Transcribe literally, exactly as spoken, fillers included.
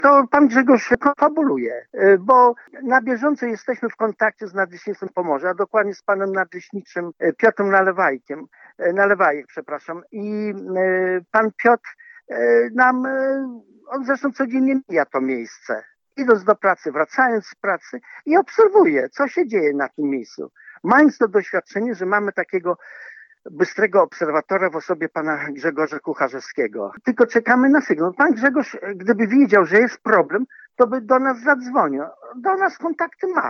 to pan Grzegorz konfabuluje, bo na bieżąco jesteśmy w kontakcie z Nadleśnictwem Pomorza, a dokładnie z panem nadleśniczym Piotrem Nalewajkiem, Nalewajek, przepraszam. I pan Piotr nam, on zresztą codziennie mija to miejsce, idąc do pracy, wracając z pracy i obserwuje, co się dzieje na tym miejscu. Mając to doświadczenie, że mamy takiego bystrego obserwatora w osobie pana Grzegorza Kucharzewskiego. Tylko czekamy na sygnał. Pan Grzegorz, gdyby wiedział, że jest problem, to by do nas zadzwonił. Do nas kontakty ma.